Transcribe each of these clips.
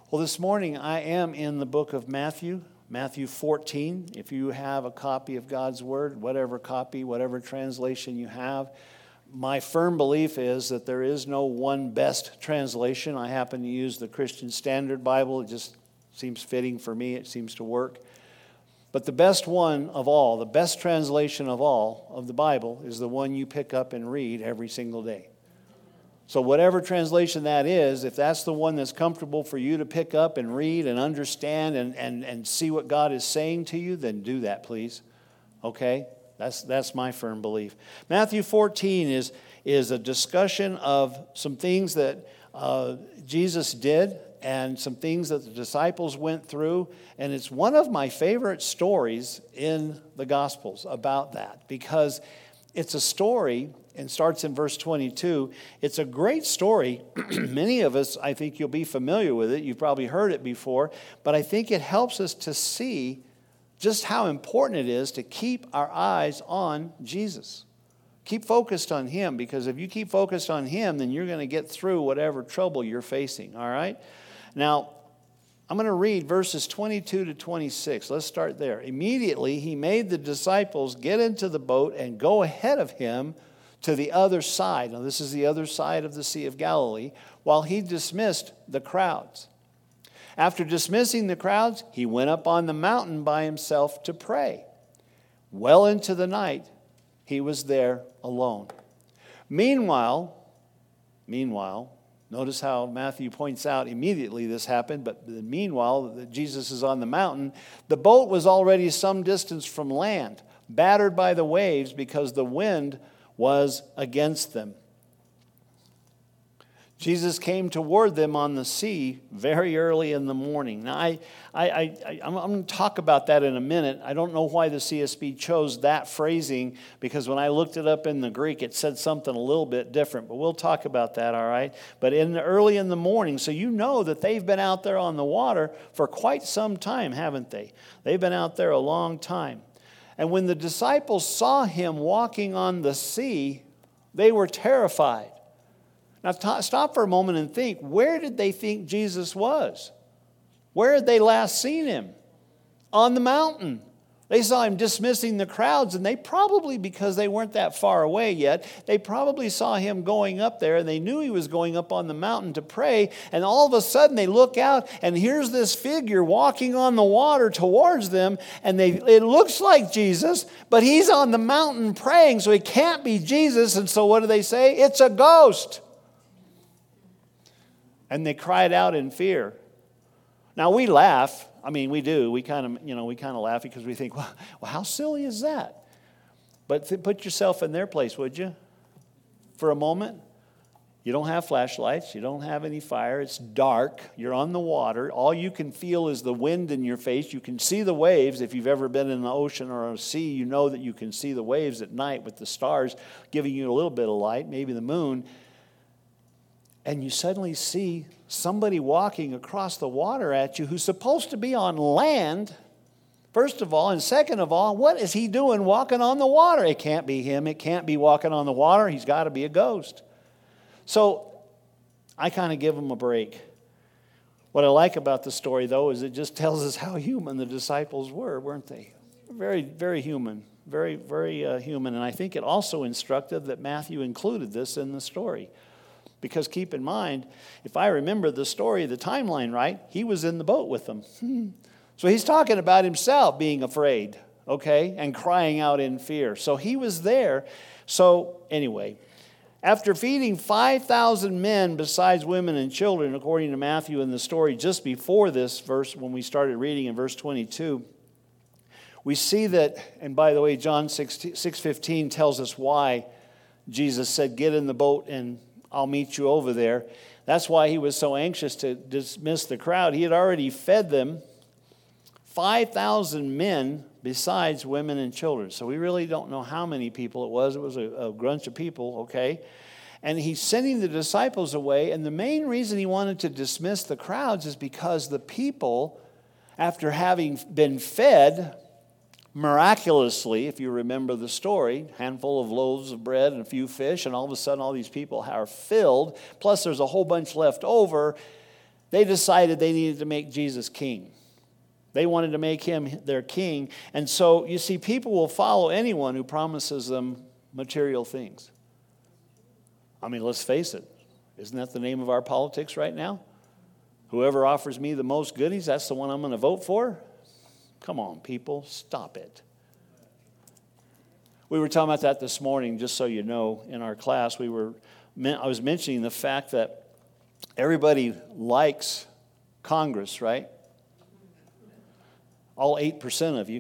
Well, this morning I am in the book of Matthew, Matthew 14. If you have a copy of God's Word, whatever copy, whatever translation you have, my firm belief is that there is no one best translation. I happen to use the Christian Standard Bible. It just seems fitting for me. It seems to work. But the best one of all, the best translation of all of the Bible is the one you pick up and read every single day. So whatever translation that is, if that's the one that's comfortable for you to pick up and read and understand and see what God is saying to you, then do that, please. Okay? That's my firm belief. Matthew 14 is a discussion of some things that Jesus did and some things that the disciples went through. And it's one of my favorite stories in the Gospels about that, because it's a story and starts in verse 22. It's a great story. Many of us, I think you'll be familiar with it. You've probably heard it before. But I think it helps us to see just how important it is to keep our eyes on Jesus. Keep focused on Him, because if you keep focused on Him, then you're going to get through whatever trouble you're facing, all right? Now, I'm going to read verses 22 to 26. Let's start there. Immediately, He made the disciples get into the boat and go ahead of Him to the other side. Now, this is the other side of the Sea of Galilee, while He dismissed the crowds. After dismissing the crowds, He went up on the mountain by Himself to pray. Well into the night, He was there alone. Meanwhile, notice how Matthew points out immediately this happened, but meanwhile, Jesus is on the mountain. The boat was already some distance from land, battered by the waves because the wind was against them. Jesus came toward them on the sea very early in the morning. Now, I'm going to talk about that in a minute. I don't know why the CSB chose that phrasing, because when I looked it up in the Greek, it said something a little bit different. But we'll talk about that, all right? But early in the morning, so you know that they've been out there on the water for quite some time, haven't they? They've been out there a long time. And when the disciples saw Him walking on the sea, they were terrified. Now, stop for a moment and think, where did they think Jesus was? Where had they last seen Him? On the mountain. They saw Him dismissing the crowds, and they probably, because they weren't that far away yet, they probably saw Him going up there, and they knew He was going up on the mountain to pray, and all of a sudden they look out, and here's this figure walking on the water towards them, and it looks like Jesus, but He's on the mountain praying, so He can't be Jesus, and so what do they say? It's a ghost. And they cried out in fear. Now we laugh. I mean, we do. We kind of laugh because we think, well, how silly is that? But put yourself in their place, would you? For a moment. You don't have flashlights. You don't have any fire. It's dark. You're on the water. All you can feel is the wind in your face. You can see the waves. If you've ever been in the ocean or a sea, you know that you can see the waves at night with the stars giving you a little bit of light, maybe the moon. And you suddenly see somebody walking across the water at you who's supposed to be on land, first of all. And second of all, what is he doing walking on the water? It can't be him. It can't be walking on the water. He's got to be a ghost. So I kind of give him a break. What I like about the story, though, is it just tells us how human the disciples were, weren't they? Very, very human. Very, very human. And I think it also instructive that Matthew included this in the story. Because keep in mind, if I remember the story, the timeline right, He was in the boat with them. So He's talking about Himself being afraid, okay, and crying out in fear. So He was there. So anyway, after feeding 5,000 men besides women and children, according to Matthew in the story just before this verse, when we started reading in verse 22, we see that, and by the way, John 6:15 tells us why Jesus said, get in the boat and I'll meet you over there. That's why He was so anxious to dismiss the crowd. He had already fed them 5,000 men besides women and children. So we really don't know how many people it was. It was a bunch of people, okay? And He's sending the disciples away. And the main reason He wanted to dismiss the crowds is because the people, after having been fed miraculously, if you remember the story, handful of loaves of bread and a few fish, and all of a sudden all these people are filled, plus there's a whole bunch left over. They decided they needed to make Jesus king. They wanted to make him their king. And so, you see, people will follow anyone who promises them material things. I mean, let's face it. Isn't that the name of our politics right now? Whoever offers me the most goodies, that's the one I'm going to vote for? Come on, people, stop it. We were talking about that this morning, just so you know, in our class. I was mentioning the fact that everybody likes Congress, right? All 8% of you.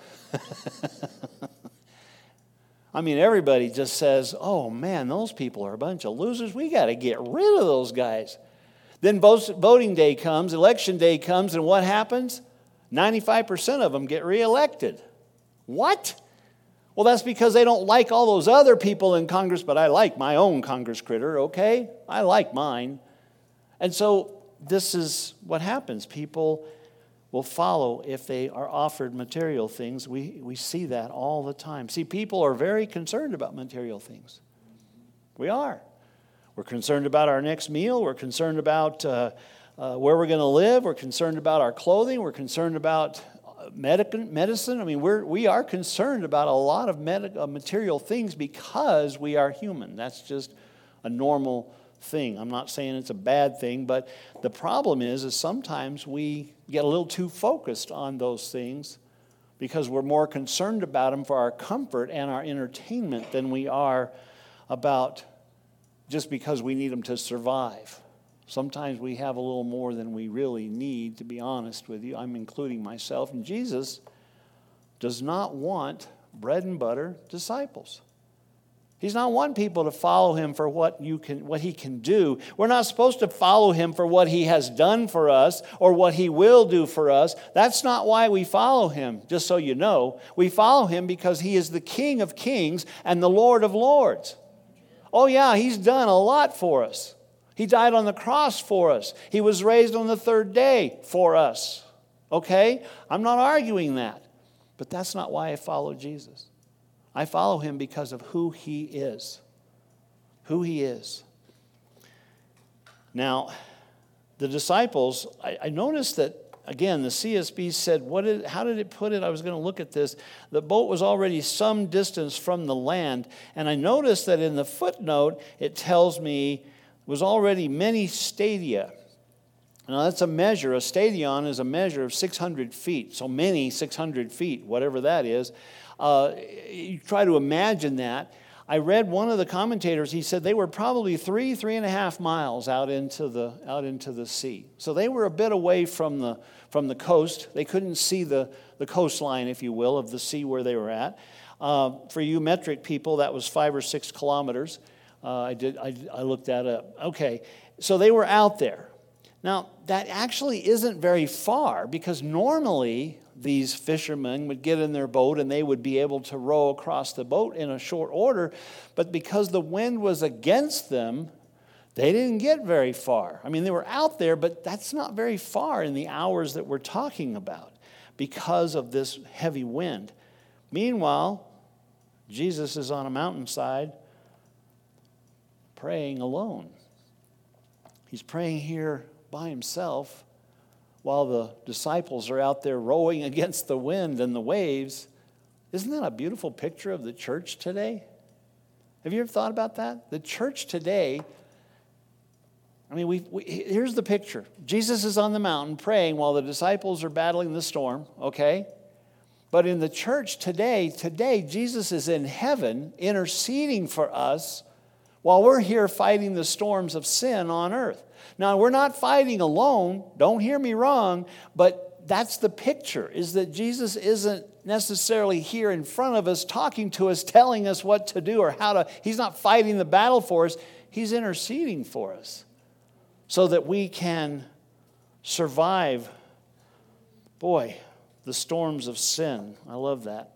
I mean, everybody just says, oh man, those people are a bunch of losers. We got to get rid of those guys. Then voting day comes, election day comes, and what happens? 95% of them get reelected. What? Well, that's because they don't like all those other people in Congress, but I like my own Congress critter, okay? I like mine. And so this is what happens. People will follow if they are offered material things. We see that all the time. See, people are very concerned about material things. We are. We're concerned about our next meal. We're concerned about where we're going to live. We're concerned about our clothing. We're concerned about medicine. I mean, we are concerned about a lot of material things because we are human. That's just a normal thing. I'm not saying it's a bad thing, but the problem is sometimes we get a little too focused on those things because we're more concerned about them for our comfort and our entertainment than we are about just because we need them to survive. Sometimes we have a little more than we really need, to be honest with you. I'm including myself. And Jesus does not want bread and butter disciples. He's not wanting people to follow him for what he can do. We're not supposed to follow him for what he has done for us or what he will do for us. That's not why we follow him, just so you know. We follow him because he is the King of Kings and the Lord of Lords. Oh yeah, he's done a lot for us. He died on the cross for us. He was raised on the third day for us. Okay? I'm not arguing that. But that's not why I follow Jesus. I follow him because of who he is. Who he is. Now, the disciples, I noticed that, again, the CSB said, how did it put it? I was going to look at this. The boat was already some distance from the land. And I noticed that in the footnote, it tells me was already many stadia. Now that's a measure. A stadion is a measure of 600 feet. So many 600 feet, whatever that is. You try to imagine that. I read one of the commentators, he said they were probably 3.5 miles out into the sea. So they were a bit away from the coast. They couldn't see the coastline, if you will, of the sea where they were at. For you metric people, that was 5 or 6 kilometers. I looked that up. Okay, so they were out there. Now, that actually isn't very far because normally these fishermen would get in their boat and they would be able to row across the boat in a short order. But because the wind was against them, they didn't get very far. I mean, they were out there, but that's not very far in the hours that we're talking about because of this heavy wind. Meanwhile, Jesus is on a mountainside praying alone. He's praying here by himself while the disciples are out there rowing against the wind and the waves. Isn't that a beautiful picture of the church today? Have you ever thought about that? The church today, I mean, here's the picture. Jesus is on the mountain praying while the disciples are battling the storm, okay? But in the church today, Jesus is in heaven interceding for us while we're here fighting the storms of sin on earth. Now, we're not fighting alone. Don't hear me wrong, but that's the picture, is that Jesus isn't necessarily here in front of us, talking to us, telling us what to do or how to. He's not fighting the battle for us. He's interceding for us so that we can survive, the storms of sin. I love that.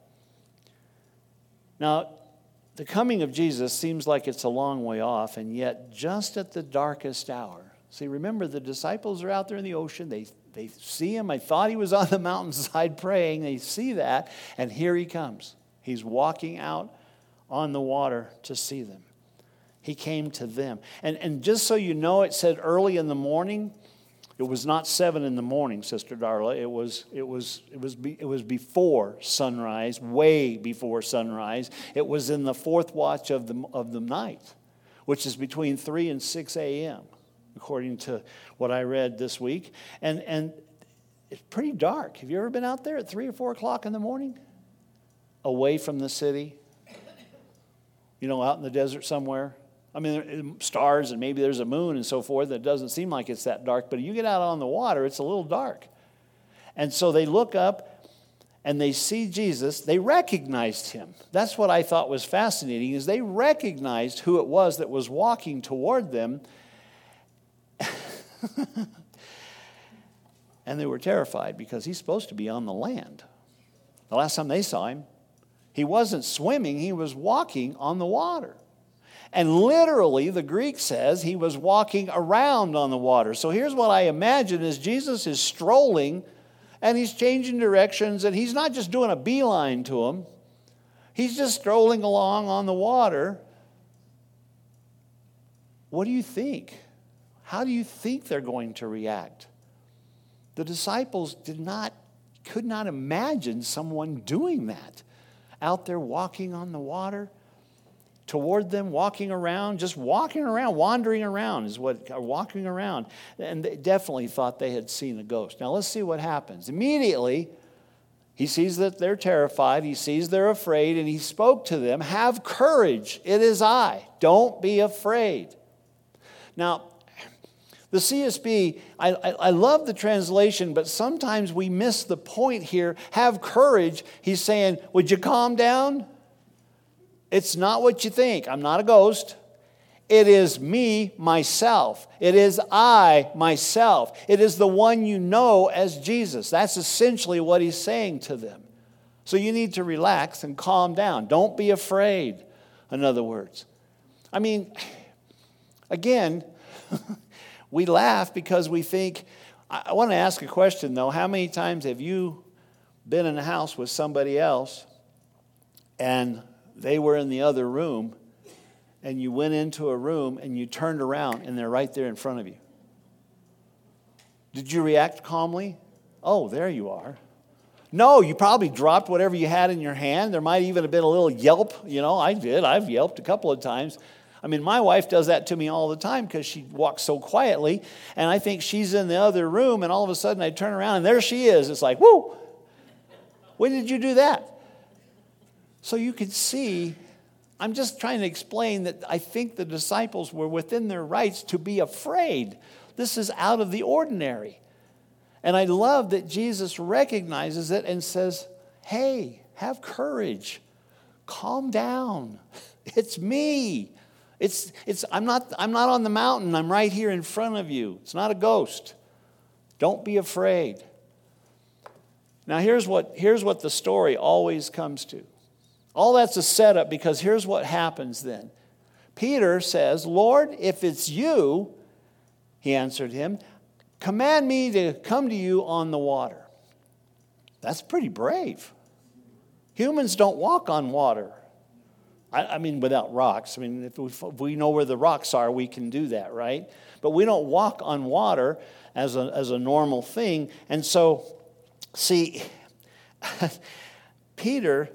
Now, the coming of Jesus seems like it's a long way off, and yet just at the darkest hour. See, remember, the disciples are out there in the ocean. They see him. I thought he was on the mountainside praying. They see that, and here he comes. He's walking out on the water to see them. He came to them. And just so you know, it said early in the morning. It was not 7 in the morning, Sister Darla. It was before sunrise, way before sunrise. It was in the fourth watch of the night, which is between 3 and 6 a.m., according to what I read this week. And it's pretty dark. Have you ever been out there at 3 or 4 o'clock in the morning? Away from the city? Out in the desert somewhere? I mean, there are stars and maybe there's a moon and so forth. It doesn't seem like it's that dark. But you get out on the water, it's a little dark. And so they look up and they see Jesus. They recognized him. That's what I thought was fascinating, is they recognized who it was that was walking toward them. And they were terrified because he's supposed to be on the land. The last time they saw him, he wasn't swimming, he was walking on the water. And literally, the Greek says he was walking around on the water. So here's what I imagine is Jesus is strolling and he's changing directions, and he's not just doing a beeline to him. He's just strolling along on the water. What do you think? How do you think they're going to react? The disciples could not imagine someone doing that. Out there walking on the water, toward them, walking around, wandering around is walking around. And they definitely thought they had seen a ghost. Now let's see what happens. Immediately, he sees that they're terrified, he sees they're afraid, and he spoke to them, "Have courage, it is I. Don't be afraid." Now, the CSB, I love the translation, but sometimes we miss the point here. Have courage. He's saying, would you calm down? It's not what you think. I'm not a ghost. It is me, myself. It is I, myself. It is the one you know as Jesus. That's essentially what he's saying to them. So you need to relax and calm down. Don't be afraid, in other words. I mean, again, we laugh because we think, I want to ask a question though. How many times have you been in a house with somebody else and they were in the other room and you went into a room and you turned around and they're right there in front of you? Did you react calmly? Oh, there you are. No, you probably dropped whatever you had in your hand. There might even have been a little yelp. I did. I've yelped a couple of times. I mean, my wife does that to me all the time because she walks so quietly, and I think she's in the other room, and all of a sudden I turn around, and there she is. It's like, whoo! When did you do that? So you can see, I'm just trying to explain that I think the disciples were within their rights to be afraid. This is out of the ordinary. And I love that Jesus recognizes it and says, hey, have courage. Calm down. It's me. I'm not on the mountain. I'm right here in front of you. It's not a ghost. Don't be afraid. Now here's what the story always comes to. All that's a setup, because here's what happens then. Peter says, "Lord, if it's you," he answered him, "command me to come to you on the water." That's pretty brave. Humans don't walk on water. I mean, without rocks. I mean, if we know where the rocks are, we can do that, right? But we don't walk on water as a normal thing. And so, see, Peter,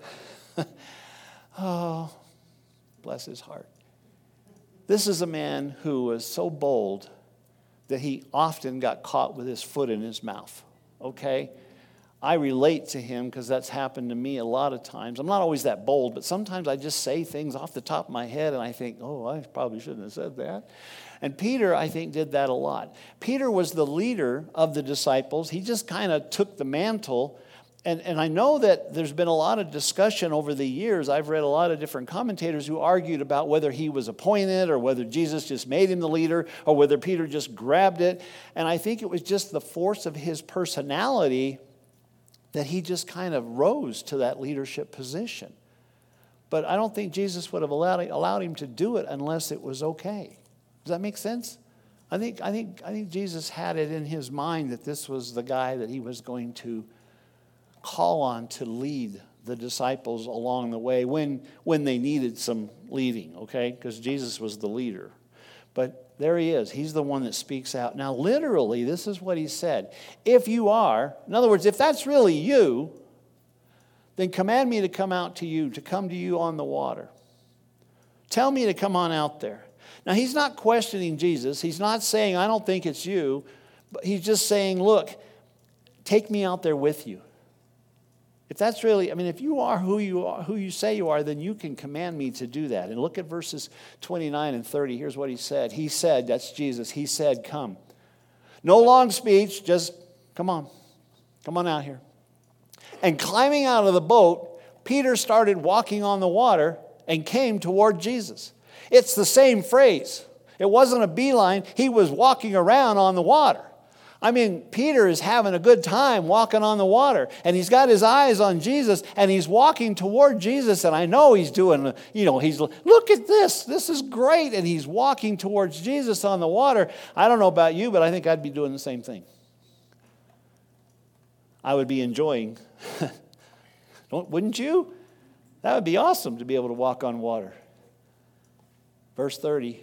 oh, bless his heart. This is a man who was so bold that he often got caught with his foot in his mouth, okay? I relate to him because that's happened to me a lot of times. I'm not always that bold, but sometimes I just say things off the top of my head and I think, oh, I probably shouldn't have said that. And Peter, I think, did that a lot. Peter was the leader of the disciples. He just kind of took the mantle. And I know that there's been a lot of discussion over the years. I've read a lot of different commentators who argued about whether he was appointed or whether Jesus just made him the leader or whether Peter just grabbed it. And I think it was just the force of his personality that he just kind of rose to that leadership position. But I don't think Jesus would have allowed him to do it unless it was okay. Does that make sense? I think Jesus had it in his mind that this was the guy that he was going to call on to lead the disciples along the way when they needed some leading, okay? Because Jesus was the leader. But there he is. He's the one that speaks out. Now, literally, this is what he said. If you are, in other words, if that's really you, then command me to come out to you, to come to you on the water. Tell me to come on out there. Now, he's not questioning Jesus. He's not saying, I don't think it's you. But he's just saying, look, take me out there with you. If that's really, if you are, who you say you are, then you can command me to do that. And look at verses 29 and 30. Here's what he said. He said, that's Jesus, he said, come. No long speech, just come on. Come on out here. And climbing out of the boat, Peter started walking on the water and came toward Jesus. It's the same phrase. It wasn't a beeline. He was walking around on the water. Peter is having a good time walking on the water, and he's got his eyes on Jesus, and he's walking toward Jesus, and I know he's doing, he's, look at this. This is great, and he's walking towards Jesus on the water. I don't know about you, but I think I'd be doing the same thing. I would be enjoying. Wouldn't you? That would be awesome to be able to walk on water. Verse 30.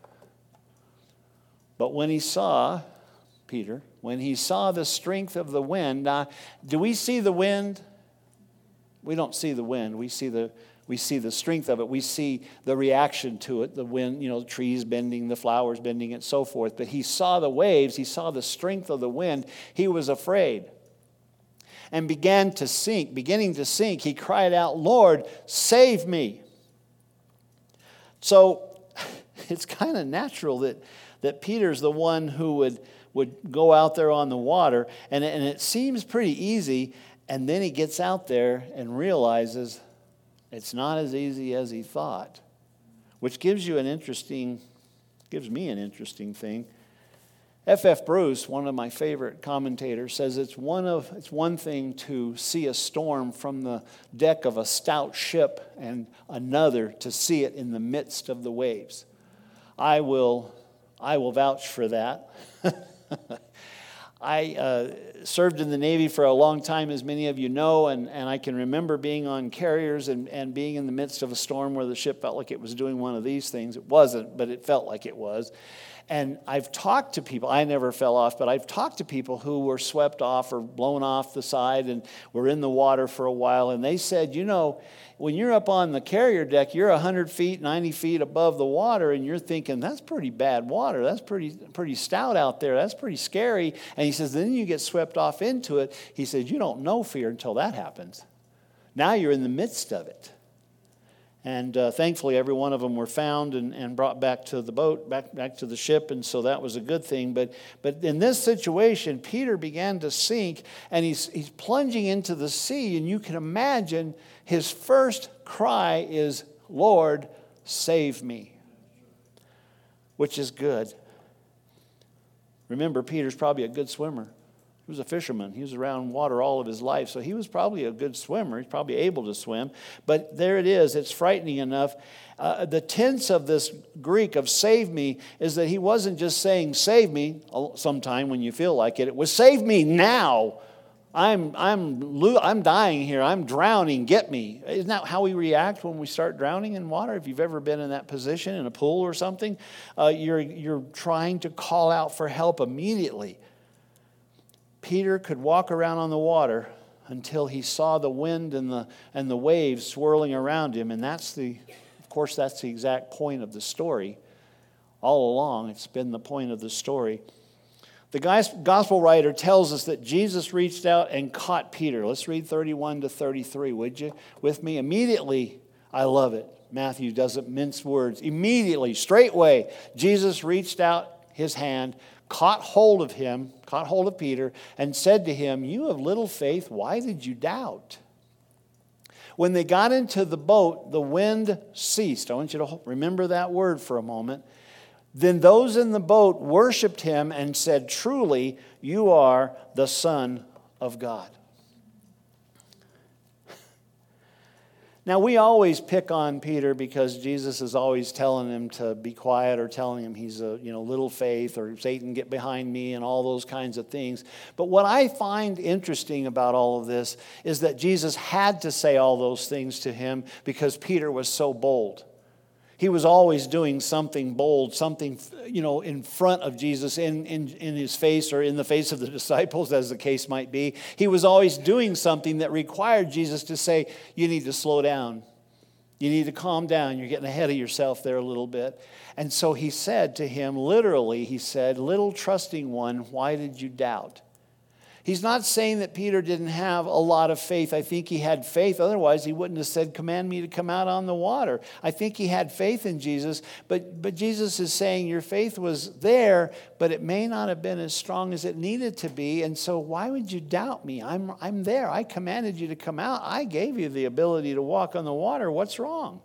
But when he saw, Peter, when he saw the strength of the wind. Now, do we see the wind? We don't see the wind. We see the strength of it. We see the reaction to it, the wind, the trees bending, the flowers bending, and so forth. But he saw the waves. He saw the strength of the wind. He was afraid and beginning to sink. He cried out, Lord, save me. So it's kind of natural that Peter's the one who would go out there on the water, and it seems pretty easy, and then he gets out there and realizes it's not as easy as he thought, which gives me an interesting thing. F.F. Bruce, one of my favorite commentators, says it's one thing to see a storm from the deck of a stout ship and another to see it in the midst of the waves. I will vouch for that. I served in the Navy for a long time, as many of you know, and I can remember being on carriers and being in the midst of a storm where the ship felt like it was doing one of these things. It wasn't, but it felt like it was. And I've talked to people, I never fell off, but I've talked to people who were swept off or blown off the side and were in the water for a while, and they said, when you're up on the carrier deck, you're 100 feet, 90 feet above the water, and you're thinking, that's pretty bad water. That's pretty stout out there. That's pretty scary. And he says, then you get swept off into it. He says, you don't know fear until that happens. Now you're in the midst of it. And thankfully, every one of them were found and brought back to the boat, back to the ship, and so that was a good thing. But in this situation, Peter began to sink, and he's plunging into the sea, and you can imagine his first cry is, Lord, save me, which is good. Remember, Peter's probably a good swimmer. He was a fisherman. He was around water all of his life, so he was probably a good swimmer. He's probably able to swim. But there it is. It's frightening enough. The tense of this Greek of save me is that he wasn't just saying save me sometime when you feel like it. It was save me now. I'm dying here. I'm drowning. Get me. Isn't that how we react when we start drowning in water? If you've ever been in that position in a pool or something, you're trying to call out for help immediately. Peter could walk around on the water until he saw the wind and the waves swirling around him, and that's the exact point of the story. All along, it's been the point of the story. The gospel writer tells us that Jesus reached out and caught Peter. Let's read 31 to 33, would you, with me? Immediately, I love it. Matthew doesn't mince words. Immediately, straightway, Jesus reached out his hand, caught hold of Peter, and said to him, you of little faith, why did you doubt? When they got into the boat, the wind ceased. I want you to remember that word for a moment. Then those in the boat worshiped him and said, truly, you are the Son of God. Now, we always pick on Peter because Jesus is always telling him to be quiet or telling him he's a little faith or Satan, get behind me and all those kinds of things. But what I find interesting about all of this is that Jesus had to say all those things to him because Peter was so bold. He was always doing something bold, something, in front of Jesus, in his face or in the face of the disciples, as the case might be. He was always doing something that required Jesus to say, you need to slow down. You need to calm down. You're getting ahead of yourself there a little bit. And so he said to him, literally, he said, little trusting one, why did you doubt? He's not saying that Peter didn't have a lot of faith. I think he had faith. Otherwise, he wouldn't have said, command me to come out on the water. I think he had faith in Jesus. But Jesus is saying your faith was there, but it may not have been as strong as it needed to be. And so why would you doubt me? I'm there. I commanded you to come out. I gave you the ability to walk on the water. What's wrong?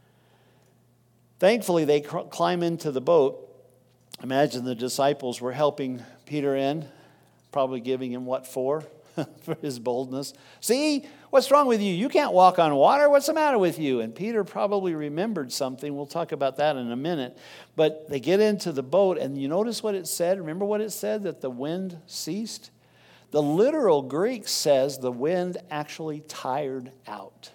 Thankfully, they climb into the boat. Imagine the disciples were helping Peter in. Probably giving him what for? For his boldness. See, what's wrong with you? You can't walk on water. What's the matter with you? And Peter probably remembered something. We'll talk about that in a minute. But they get into the boat, and you notice what it said? Remember what it said? That the wind ceased? The literal Greek says the wind actually tired out.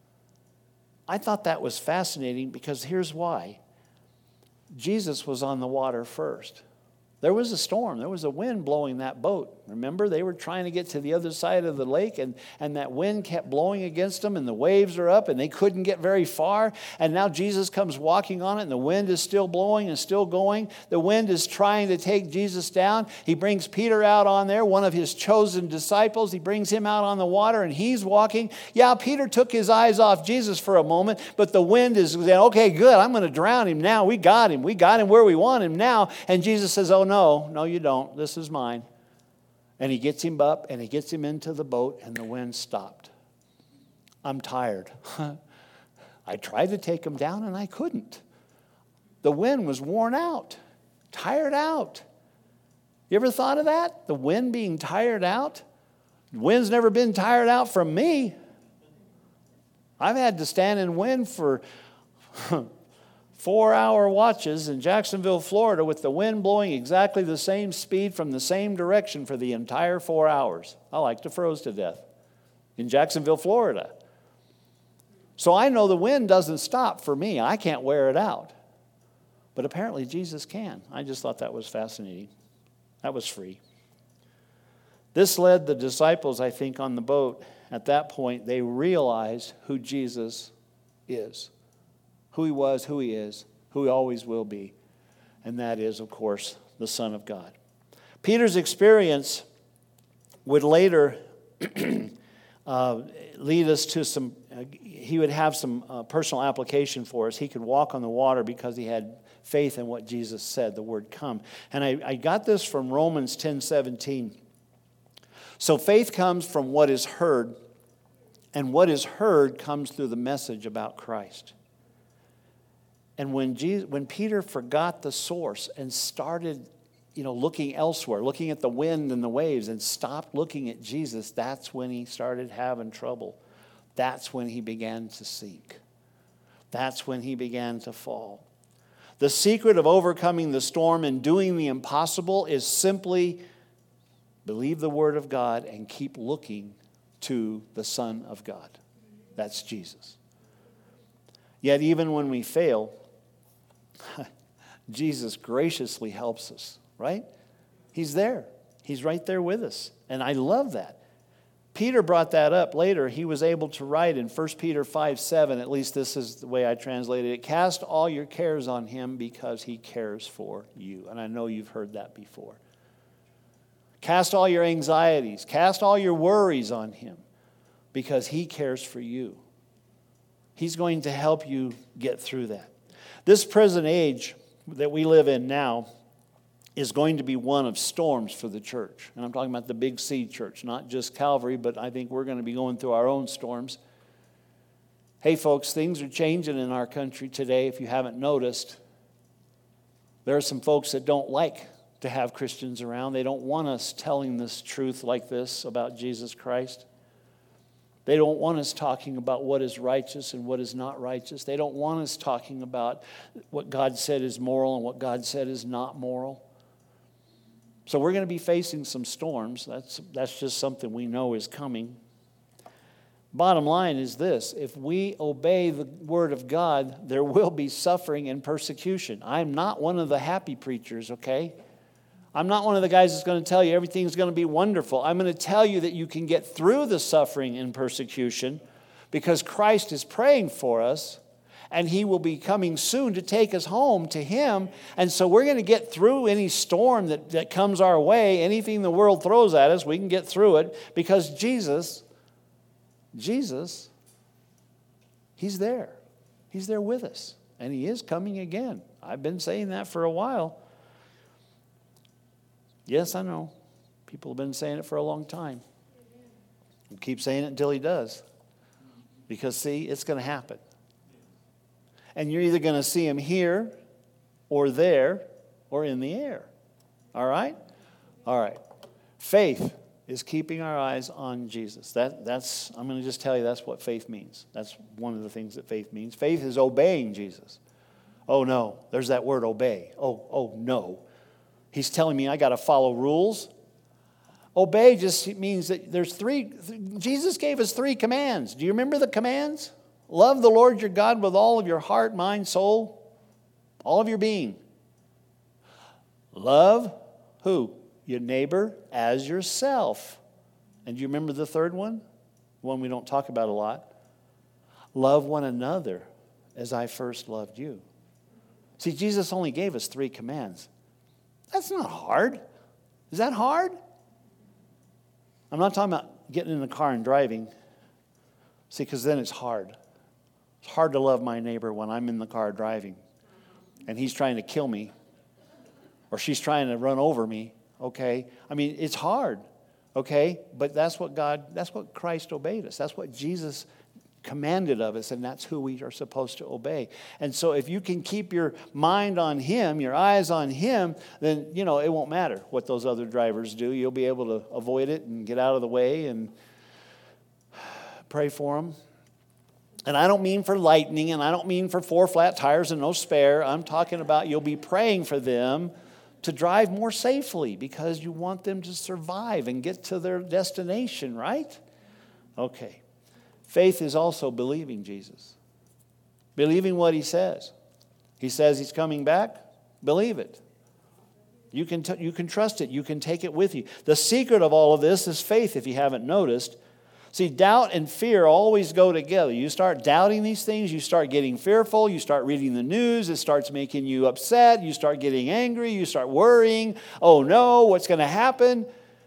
I thought that was fascinating because here's why. Jesus was on the water first. There was a storm. There was a wind blowing that boat. Remember, they were trying to get to the other side of the lake, and that wind kept blowing against them, and the waves are up, and they couldn't get very far. And now Jesus comes walking on it, and the wind is still blowing and still going. The wind is trying to take Jesus down. He brings Peter out on there, one of his chosen disciples. He brings him out on the water, and he's walking. Yeah, Peter took his eyes off Jesus for a moment, but the wind is saying, okay, good, I'm going to drown him now. We got him. We got him where we want him now. And Jesus says, oh, no, you don't. This is mine. And he gets him up and he gets him into the boat and the wind stopped. I'm tired. I tried to take him down and I couldn't. The wind was worn out, tired out. You ever thought of that? The wind being tired out? The wind's never been tired out from me. I've had to stand in wind for 4-hour watches in Jacksonville, Florida, with the wind blowing exactly the same speed from the same direction for the entire 4 hours. I like to froze to death in Jacksonville, Florida. So I know the wind doesn't stop for me. I can't wear it out. But apparently Jesus can. I just thought that was fascinating. That was free. This led the disciples, I think, on the boat. At that point, they realized who Jesus is. Who he was, who he is, who he always will be. And that is, of course, the Son of God. Peter's experience would later lead us to some, he would have some personal application for us. He could walk on the water because he had faith in what Jesus said, the word come. And I got this from Romans 10:17. So faith comes from what is heard, and what is heard comes through the message about Christ. And when Peter forgot the source and started, looking elsewhere, looking at the wind and the waves and stopped looking at Jesus, that's when he started having trouble. That's when he began to sink. That's when he began to fall. The secret of overcoming the storm and doing the impossible is simply believe the word of God and keep looking to the Son of God. That's Jesus. Yet even when we fail, Jesus graciously helps us, right? He's there. He's right there with us. And I love that. Peter brought that up later. He was able to write in 1 Peter 5:7, at least this is the way I translated it, cast all your cares on him because he cares for you. And I know you've heard that before. Cast all your anxieties, cast all your worries on him because he cares for you. He's going to help you get through that. This present age that we live in now is going to be one of storms for the church. And I'm talking about the Big C church, not just Calvary, but I think we're going to be going through our own storms. Hey, folks, things are changing in our country today, if you haven't noticed. There are some folks that don't like to have Christians around. They don't want us telling this truth like this about Jesus Christ. They don't want us talking about what is righteous and what is not righteous. They don't want us talking about what God said is moral and what God said is not moral. So we're going to be facing some storms. That's just something we know is coming. Bottom line is this: if we obey the Word of God, there will be suffering and persecution. I'm not one of the happy preachers, okay? I'm not one of the guys that's going to tell you everything's going to be wonderful. I'm going to tell you that you can get through the suffering and persecution because Christ is praying for us, and He will be coming soon to take us home to Him. And so we're going to get through any storm that comes our way. Anything the world throws at us, we can get through it because Jesus, He's there. He's there with us. And He is coming again. I've been saying that for a while. Yes, I know. People have been saying it for a long time. We'll keep saying it until He does. Because, see, it's going to happen. And you're either going to see Him here or there or in the air. All right? All right. Faith is keeping our eyes on Jesus. That's I'm going to just tell you that's what faith means. That's one of the things that faith means. Faith is obeying Jesus. Oh, no. There's that word, obey. Oh, no. He's telling me I got to follow rules. Obey just means that there's three. Jesus gave us 3 commands. Do you remember the commands? Love the Lord your God with all of your heart, mind, soul, all of your being. Love who? Your neighbor as yourself. And do you remember the third one? One we don't talk about a lot. Love one another as I first loved you. See, Jesus only gave us 3 commands. That's not hard. Is that hard? I'm not talking about getting in the car and driving. See, because then it's hard. It's hard to love my neighbor when I'm in the car driving and he's trying to kill me or she's trying to run over me, okay? I mean, it's hard, okay? But that's what Christ obeyed us. That's what Jesus commanded of us, and that's who we are supposed to obey. And so if you can keep your mind on Him, your eyes on Him, then, it won't matter what those other drivers do. You'll be able to avoid it and get out of the way and pray for them. And I don't mean for lightning, and I don't mean for 4 flat tires and no spare. I'm talking about you'll be praying for them to drive more safely because you want them to survive and get to their destination, right? Okay. Faith is also believing Jesus. Believing what He says. He says He's coming back. Believe it. You can trust it. You can take it with you. The secret of all of this is faith, if you haven't noticed. See, doubt and fear always go together. You start doubting these things, you start getting fearful, you start reading the news, it starts making you upset, you start getting angry, you start worrying. Oh no, what's going to happen?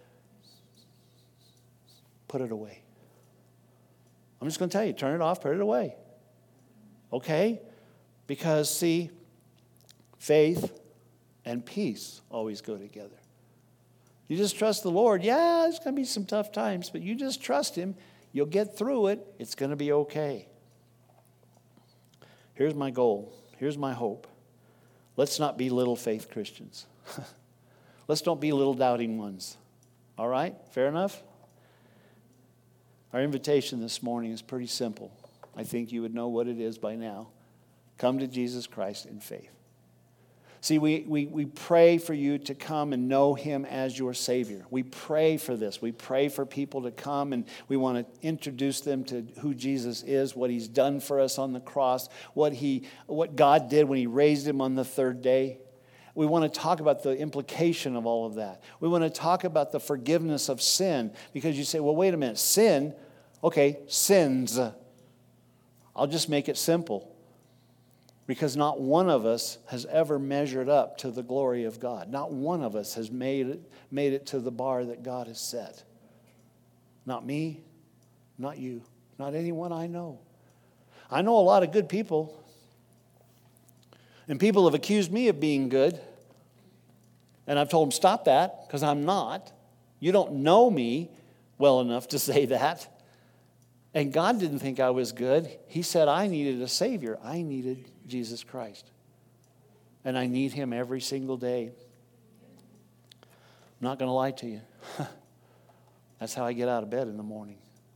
Put it away. I'm just going to tell you, turn it off, put it away. Okay? Because, see, faith and peace always go together. You just trust the Lord. Yeah, there's going to be some tough times, but you just trust Him. You'll get through it. It's going to be okay. Here's my goal. Here's my hope. Let's not be little faith Christians. Let's don't be little doubting ones. All right? Fair enough? Our invitation this morning is pretty simple. I think you would know what it is by now. Come to Jesus Christ in faith. See, we pray for you to come and know Him as your Savior. We pray for this. We pray for people to come, and we want to introduce them to who Jesus is, what He's done for us on the cross, what God did when He raised Him on the 3rd day. We want to talk about the implication of all of that. We want to talk about the forgiveness of sin, because you say, well, wait a minute, sin? Okay, sins. I'll just make it simple. Because not one of us has ever measured up to the glory of God. Not one of us has made it to the bar that God has set. Not me, not you, not anyone I know. I know a lot of good people. And people have accused me of being good. And I've told them, stop that, because I'm not. You don't know me well enough to say that. And God didn't think I was good. He said I needed a Savior. I needed Jesus Christ. And I need Him every single day. I'm not going to lie to you. That's how I get out of bed in the morning.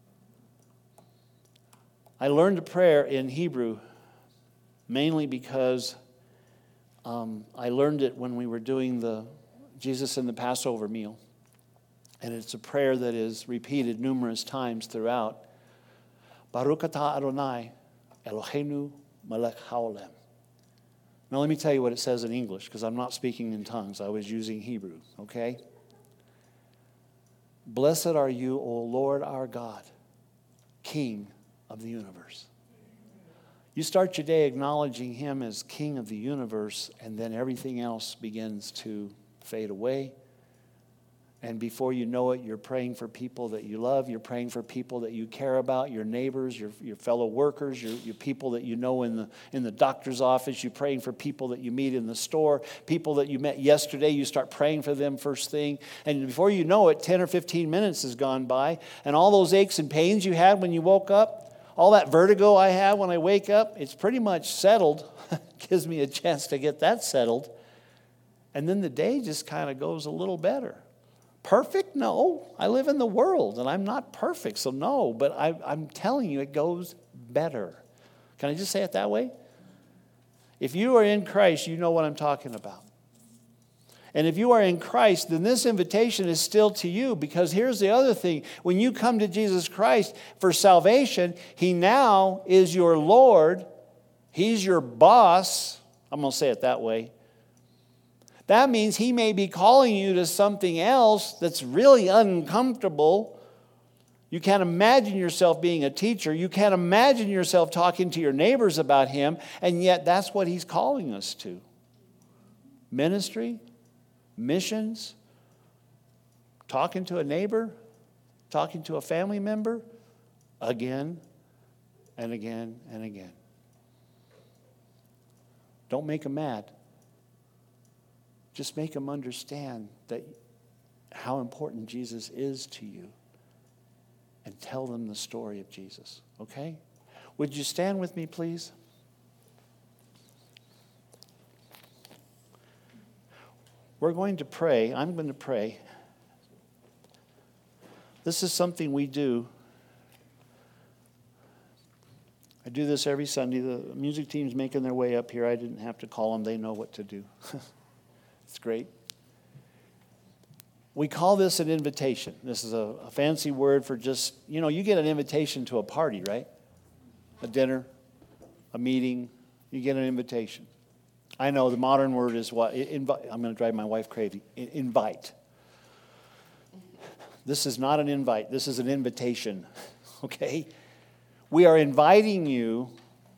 I learned a prayer in Hebrew mainly because I learned it when we were doing the Jesus and the Passover meal. And it's a prayer that is repeated numerous times throughout. Baruch atah Adonai, Eloheinu melech haolam. Now let me tell you what it says in English, because I'm not speaking in tongues. I was using Hebrew, okay? Blessed are you, O Lord our God, King of the universe. You start your day acknowledging Him as King of the universe, and then everything else begins to fade away. And before you know it, you're praying for people that you love. You're praying for people that you care about, your neighbors, your fellow workers, your people that you know in the doctor's office. You're praying for people that you meet in the store, people that you met yesterday. You start praying for them first thing. And before you know it, 10 or 15 minutes has gone by. And all those aches and pains you had when you woke up, all that vertigo I have when I wake up, it's pretty much settled. Gives me a chance to get that settled. And then the day just kind of goes a little better. Perfect? No. I live in the world and I'm not perfect, so no. But I'm telling you, it goes better. Can I just say it that way? If you are in Christ, you know what I'm talking about. And if you are in Christ, then this invitation is still to you, because here's the other thing. When you come to Jesus Christ for salvation, He now is your Lord. He's your boss. I'm going to say it that way. That means He may be calling you to something else that's really uncomfortable. You can't imagine yourself being a teacher. You can't imagine yourself talking to your neighbors about Him, and yet that's what He's calling us to. Ministry, missions, talking to a neighbor, talking to a family member, again and again and again. Don't make them mad. Just make them understand that how important Jesus is to you, and tell them the story of Jesus, okay? Would you stand with me, please? We're going to pray. I'm going to pray. This is something we do. I do this every Sunday. The music team's making their way up here. I didn't have to call them. They know what to do. It's great. We call this an invitation. This is a fancy word for just, you get an invitation to a party, right? A dinner, a meeting, you get an invitation. I know the modern word is what? I'm going to drive my wife crazy. Invite. This is not an invite. This is an invitation, okay? We are inviting you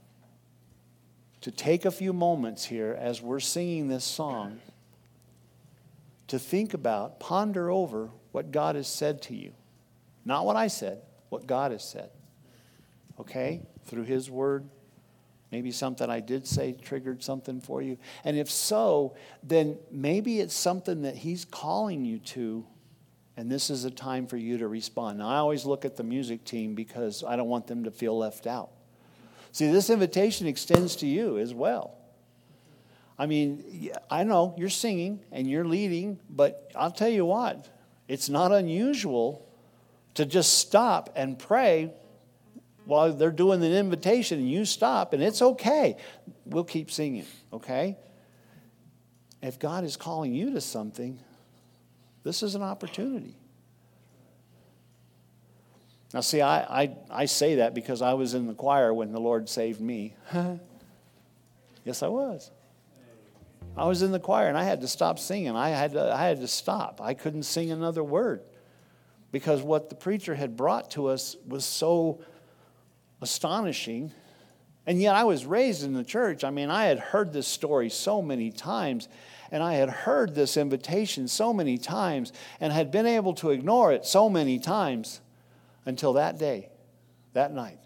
to take a few moments here as we're singing this song to think about, ponder over what God has said to you. Not what I said, what God has said. Okay? Through His Word. Maybe something I did say triggered something for you. And if so, then maybe it's something that He's calling you to, and this is a time for you to respond. Now, I always look at the music team because I don't want them to feel left out. See, this invitation extends to you as well. I mean, I know you're singing and you're leading, but I'll tell you what, it's not unusual to just stop and pray while they're doing the invitation, and you stop, and it's okay. We'll keep singing, okay? If God is calling you to something, this is an opportunity. Now, see, I say that because I was in the choir when the Lord saved me. Yes, I was. I was in the choir, and I had to stop singing. I had to stop. I couldn't sing another word because what the preacher had brought to us was so astonishing. And yet I was raised in the church. I mean, I had heard this story so many times, and I had heard this invitation so many times, and had been able to ignore it so many times until that day, that night.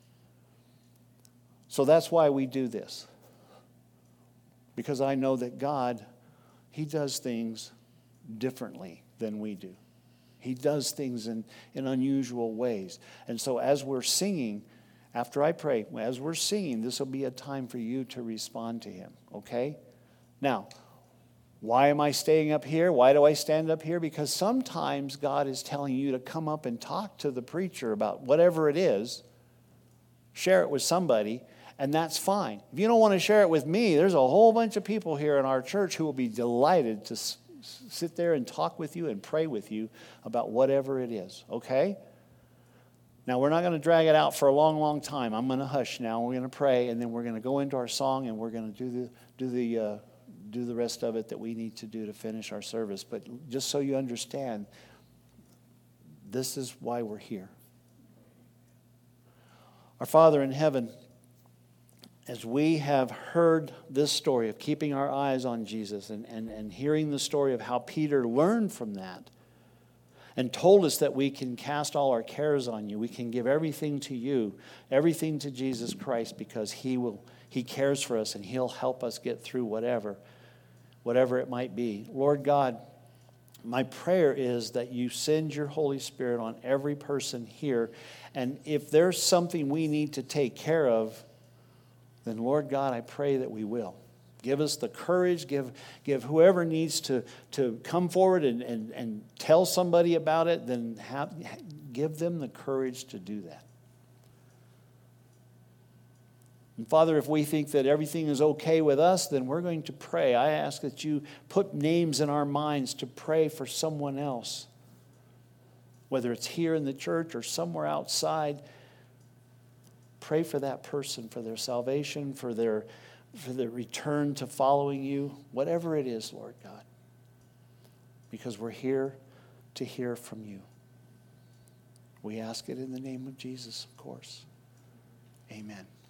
So that's why we do this. Because I know that God, He does things differently than we do. He does things in unusual ways. And so as we're singing, after I pray, as we're singing, this will be a time for you to respond to Him, okay? Now, why am I staying up here? Why do I stand up here? Because sometimes God is telling you to come up and talk to the preacher about whatever it is, share it with somebody, and that's fine. If you don't want to share it with me, there's a whole bunch of people here in our church who will be delighted to sit there and talk with you and pray with you about whatever it is, okay? Now, we're not going to drag it out for a long, long time. I'm going to hush now. We're going to pray, and then we're going to go into our song, and we're going to do the rest of it that we need to do to finish our service. But just so you understand, this is why we're here. Our Father in heaven, as we have heard this story of keeping our eyes on Jesus and hearing the story of how Peter learned from that and told us that we can cast all our cares on you, we can give everything to you, everything to Jesus Christ, because He cares for us and He'll help us get through whatever it might be. Lord God, my prayer is that you send your Holy Spirit on every person here, and if there's something we need to take care of, then Lord God, I pray that we will. Give us the courage, give whoever needs to come forward and tell somebody about it, then give them the courage to do that. And Father, if we think that everything is okay with us, then we're going to pray. I ask that you put names in our minds to pray for someone else, whether it's here in the church or somewhere outside. Pray for that person, for their salvation, for their return to following you, whatever it is, Lord God, because we're here to hear from you. We ask it in the name of Jesus, of course. Amen.